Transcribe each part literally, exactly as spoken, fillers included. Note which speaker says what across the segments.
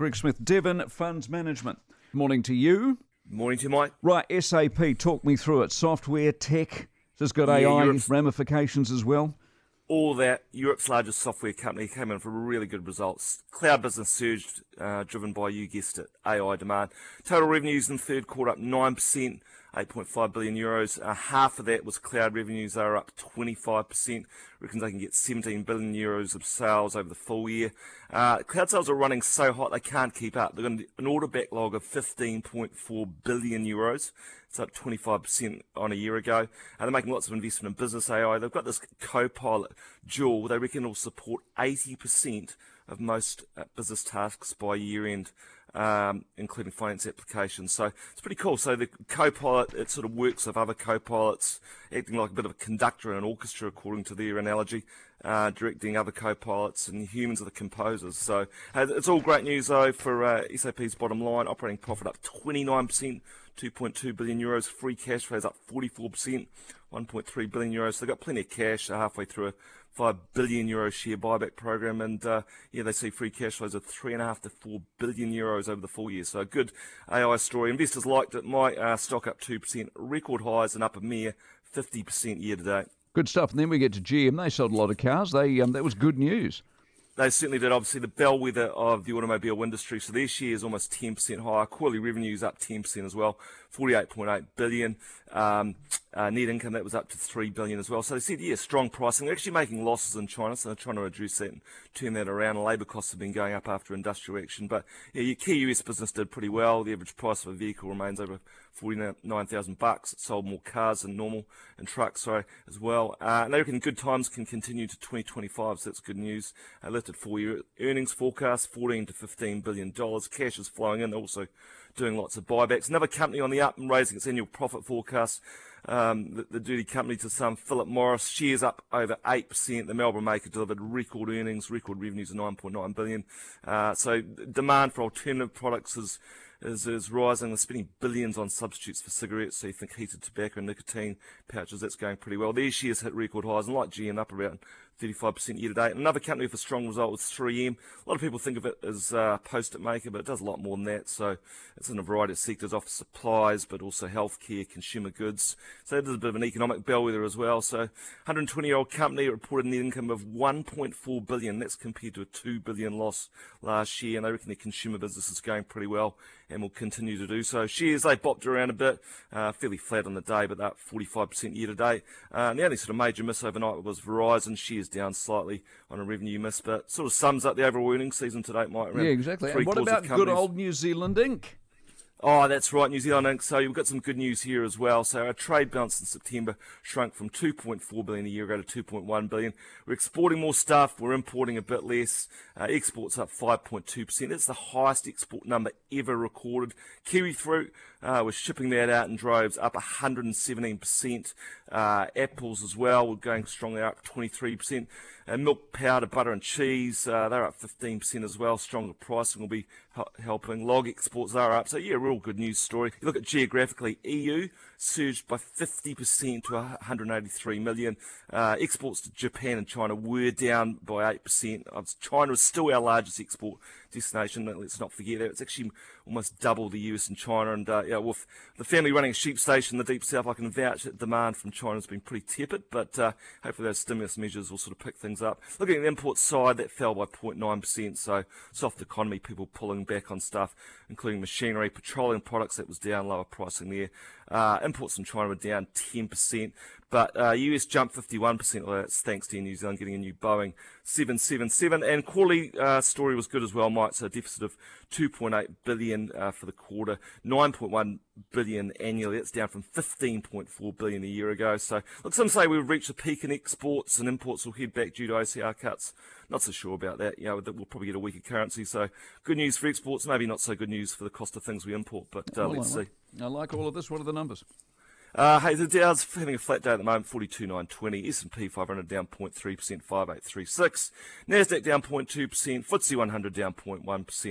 Speaker 1: Greg Smith, Devon Funds Management. Morning to you.
Speaker 2: Morning to you, Mike.
Speaker 1: Right, S A P, talk me through it. Software, tech, has this got
Speaker 2: Yeah,
Speaker 1: A I
Speaker 2: Europe's-
Speaker 1: ramifications as well?
Speaker 2: All that, Europe's largest software company came in for really good results. Cloud business surged, uh, driven by, you guessed it, A I demand. Total revenues in the third quarter up nine percent, eight point five billion euros. Uh, half of that was cloud revenues. They were up twenty-five percent. Reckons they can get seventeen billion euros of sales over the full year. Uh, cloud sales are running so hot they can't keep up. They've got an order backlog of fifteen point four billion euros. It's up twenty-five percent on a year ago. Uh, they're making lots of investment in business A I. They've got this Copilot Joule. They reckon it'll support eighty percent of most uh, business tasks by year end, um, including finance applications. So it's pretty cool. So the Copilot, it sort of works with other Copilots, acting like a bit of a conductor in an orchestra, according to their analogy, uh, directing other Copilots, and humans are the composers. So uh, it's all great news, though, for uh, S A P's bottom line. Operating profit up twenty-nine percent, two point two billion euros. Free cash flow is up forty-four percent, one point three billion euros. So they've got plenty of cash. They're halfway through a five billion euro share buyback program, and uh, yeah, they see free cash flows of three and a half to four billion euros over the full year. So a good A I story. Investors liked it. My uh, stock up two percent, record highs, and up a mere fifty percent year to date.
Speaker 1: Good stuff. And then we get to G M. They sold a lot of cars. They um, That was good news.
Speaker 2: They certainly did. Obviously, the bellwether of the automobile industry. So their share is almost ten percent higher. Quarterly revenues up ten percent as well, forty-eight point eight billion. Um, uh, net income, that was up to three billion as well. So they said, yeah, strong pricing. They're actually making losses in China, so they're trying to reduce that and turn that around. And labour costs have been going up after industrial action. But yeah, your key U S business did pretty well. The average price of a vehicle remains over forty-nine thousand bucks. It sold more cars than normal, and trucks, sorry, as well. Uh, and they reckon good times can continue to twenty twenty-five, so that's good news. Uh, lifted four-year earnings forecast, fourteen to fifteen billion dollars. Cash is flowing in. They're also doing lots of buybacks. Another company on the up and raising its annual profit forecast. Um, the, the duty company to some, Philip Morris, shares up over eight percent. The Melbourne maker delivered record earnings, record revenues of nine point nine billion dollars. Uh, so demand for alternative products is Is, is rising. They're spending billions on substitutes for cigarettes, so you think heated tobacco, nicotine pouches, that's going pretty well. Their shares hit record highs, and like G M, up around thirty-five percent year to date. Another company with a strong result was three M. A lot of people think of it as a post-it maker, but it does a lot more than that. So it's in a variety of sectors, office supplies, but also healthcare, consumer goods. So it is a bit of an economic bellwether as well. So one hundred twenty-year-old company reported net income of one point four billion dollars. That's compared to a two billion dollars loss last year, and they reckon their consumer business is going pretty well and will continue to do so. Shares, they bopped around a bit, uh, fairly flat on the day, but they're up forty-five percent year to date. Uh, and the only sort of major miss overnight was Verizon. Shares down slightly on a revenue miss, but sort of sums up the overall earnings season to date, Mike.
Speaker 1: Yeah, exactly. And what about good old New Zealand Incorporated?
Speaker 2: Oh, that's right, New Zealand Incorporated. So we've got some good news here as well. So our trade balance in September shrunk from two point four billion dollars a year ago to two point one billion dollars. We're exporting more stuff. We're importing a bit less. Uh, exports up five point two percent. That's the highest export number ever recorded. Kiwi fruit, uh, we're shipping that out in droves, up one hundred seventeen percent. Uh, apples as well, we're going strongly up twenty-three percent. And milk powder, butter and cheese, uh, they're up fifteen percent as well. Stronger pricing will be helping. Log exports are up. So, yeah, real good news story. You look at geographically, E U surged by fifty percent to one hundred eighty-three million. Uh, exports to Japan and China were down by eight percent. China is still our largest export destination. Let's not forget that. It's actually almost double the U S and China. And uh, yeah, with the family running a sheep station in the deep south, I can vouch that demand from China has been pretty tepid. But uh, hopefully those stimulus measures will sort of pick things up. Looking at the import side, that fell by zero point nine percent. So soft economy, people pulling back on stuff, including machinery, petroleum products, that was down, lower pricing there. Uh, imports from China were down ten percent, but uh, U S jumped fifty-one percent. Well, that's thanks to New Zealand getting a new Boeing seven seventy-seven. And quarterly uh, story was good as well, Mike. So a deficit of two point eight billion dollars uh, for the quarter, nine point one billion dollars annually. That's down from fifteen point four billion dollars a year ago. So look, some say we've reached a peak in exports and imports will head back due to O C R cuts. Not so sure about that. You know, we'll probably get a weaker currency. So good news for exports, maybe not so good news for the cost of things we import. But uh,
Speaker 1: well,
Speaker 2: let's
Speaker 1: I like,
Speaker 2: see.
Speaker 1: I like all of this. What are the numbers?
Speaker 2: Uh, hey, the Dow's having a flat day at the moment, forty-two nine twenty. S and P five hundred down zero point three percent, five eight three six. Nasdaq down zero point two percent. F T S E one hundred down zero point one percent.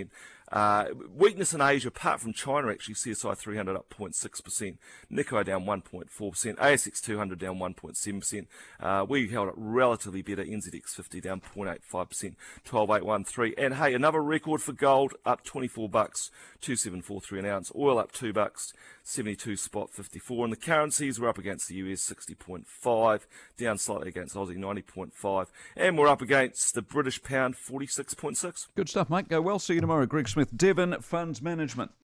Speaker 2: Uh, weakness in Asia, apart from China, actually, C S I three hundred up zero point six percent, Nikkei down one point four percent, A S X two hundred down one point seven percent. Uh, we held it relatively better, N Z X fifty down zero point eight five percent, twelve eight one three. And hey, another record for gold, up twenty-four bucks, two seven four three an ounce. Oil up two bucks, seventy-two spot fifty-four. And the currencies were up against the U S sixty point five, down slightly against Aussie ninety point five, and we're up against the British pound forty-six point six.
Speaker 1: Good stuff, mate. Go well. See you tomorrow. Greg Smith, Devon Funds Management.